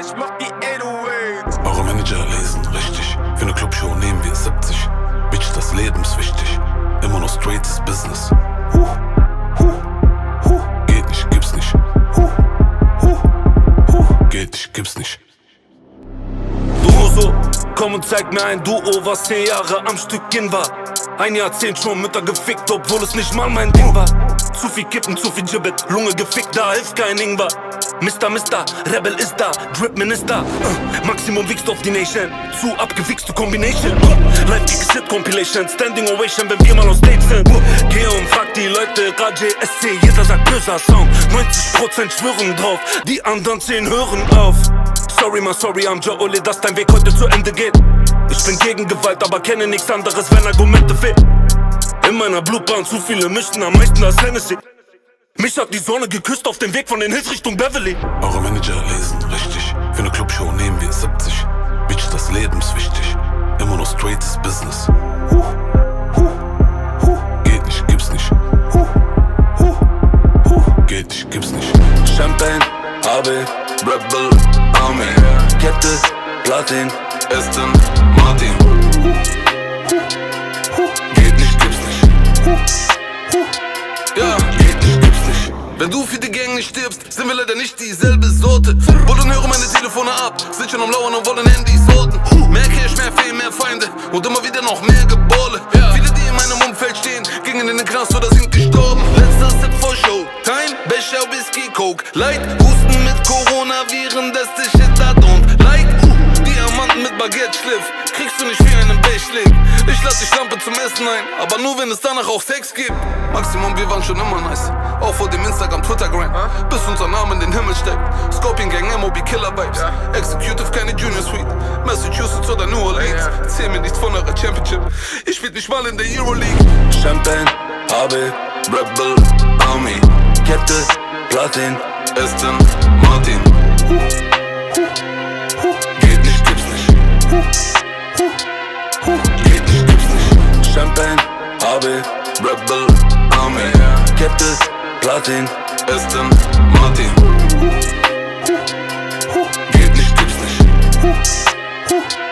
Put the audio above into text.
ich mach die 808. Eure Manager lesen richtig. Für ne Clubshow nehmen wir 70. Bitch, das Leben ist wichtig. Immer noch straightes Business. Geht nicht, gibt's nicht. Geht nicht, gibt's nicht. Du Huso, komm und zeig mir ein Duo, was 10 Jahre am Stück gehen war. Ein Jahrzehnt schon Mütter gefickt, obwohl es nicht mal mein Ding war. Zu viel Kippen, zu viel Gibbet, Lunge gefickt, da hilft kein Ingwer. Mister, Rebel ist da, Drip Minister. Maximum wiegst auf die Nation, zu abgewichste Combination. Live Kick Shit Compilation, Standing Ovation, wenn wir mal on Stage sind. Geh und frag die Leute, Rajay SC, jeder sagt böser Song. 90% schwören drauf, die anderen 10 hören auf. Sorry, I'm Joe Ole, dass dein Weg heute zu Ende geht. Ich bin gegen Gewalt, aber kenne nichts anderes, wenn Argumente fehlen. In meiner Blutbahn zu viele mischten am meisten als Hennessy. Mich hat die Sonne geküsst auf dem Weg von den Hills Richtung Beverly. Eure Manager lesen richtig. Für ne Clubshow nehmen wir 70. Bitch, das Leben ist wichtig. Immer noch straightes Business. Geht nicht, gibt's nicht. Geht nicht, gibt's nicht. Champagne, AB, Rebel, Army, Kette, Platin, Aston Martin. Geht nicht, gibt's nicht. Ja, geht nicht, gibt's nicht. Wenn du für die Gang nicht stirbst, sind wir leider nicht dieselbe Sorte. Bullen hören meine Telefone ab, sind schon am Lauern und wollen Handys horten. Mehr Cash, mehr Fame, mehr Feinde und immer wieder noch mehr Geballe. Viele, die in meinem Umfeld stehen, gingen in den Knast oder sind gestorben. Letzter Step vor Show, Time, Becher, Whisky, Coke. Light, Husten mit Coronaviren, das ist shit da don't like. Diamanten mit Baguette-Schliff, kriegst du nicht wie einen Bechlig. Ich lad dich Lampe zum Essen ein, aber nur wenn es danach auch Sex gibt. Maximum, wir waren schon immer nice, auch vor dem Instagram, Twitter-Grind, bis unser Name in den Himmel steckt. Scorpion Gang, MOB, Killer-Vibes, Executive, keine Junior Suite, Massachusetts oder New Orleans. Erzähl mir nichts von eurer Championship, ich spiel nicht mal in der Euroleague. Champagne, AB, Rebel, Army, Kette, Platin, Aston Martin. Geht nicht, gibt's nicht. Geht nicht, gibt's nicht. Champagne, AB, Rebel, Army, Kette, Platin, Aston Martin. geht nicht, gibt's nicht.